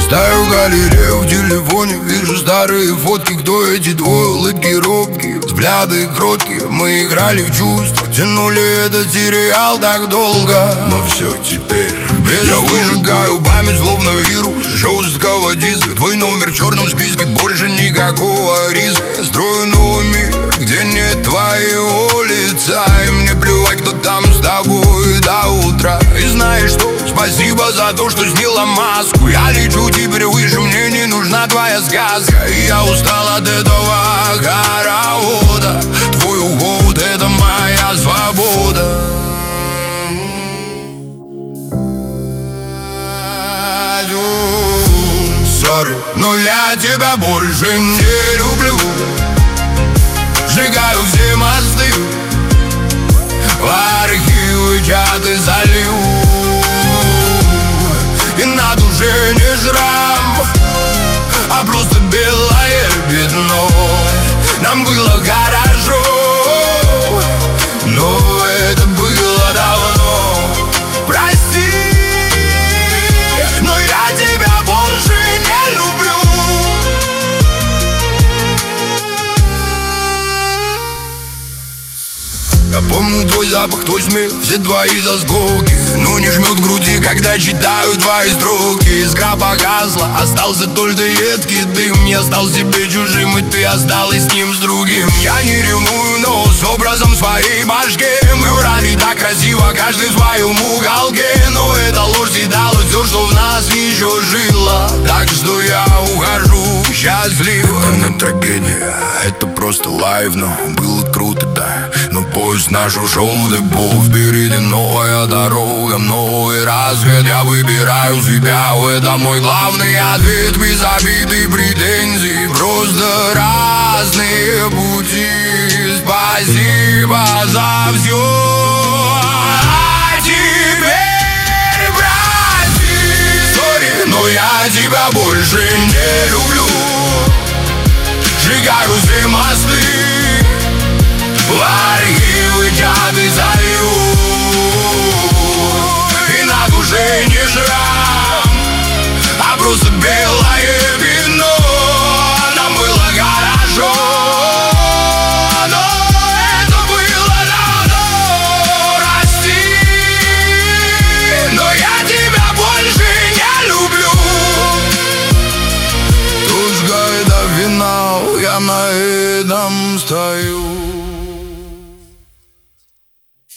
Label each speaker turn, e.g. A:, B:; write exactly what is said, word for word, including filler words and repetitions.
A: Листаю галерею в телефоне, вижу старые фотки. Кто эти двое? Улыбки робкие, взгляды кроткие. Мы играли в чувства, тянули этот сериал так долго. Но все теперь я выжигаю память, словно вирус жесткого диска. Твой номер в черном списке, больше никакого риска. Я строю новый мир, где нет твоего лица. И мне плевать, кто там с тобой до утра. И знаешь что? Спасибо за то, что сняла маску. Я лечу теперь выше, мне не нужна твоя сказка. И я устал от этого хоровода. Твой уход — это моя свобода. Sorry, но я тебя больше не люблю. Сжигаю все мосты, в архивы чаты залью. И на душе не шрам, а просто белое пятно. Нам было хорошо, но это было давно. Прости, но я тебя больше не люблю. Я помню твой запах, твой смех, все твои заскоки. Но не жмет в груди, когда читаю твои строки. Искра погасла, остался только едкий дым. Я стал себе чужим, и ты осталась с ним, с другим. Я не ревную, но с образом своей башки. Мы врали так красиво, каждый в своем уголке. Но эта ложь съедала все, что в нас еще жило. Так что я ухожу счастливо. Это не трагедия, это просто лайв. Но было круто, да, но поезд наш ушел в депо. Впереди новая дорога, новый разгляд. Я выбираю себя, это мой главный ответ. Без обид и претензий, просто разные пути. Спасибо за все. А теперь прости, sorry, но я тебя больше не люблю. Сжигаю все мосты, в архивы чаты залью. И на душе не шрам, а просто белый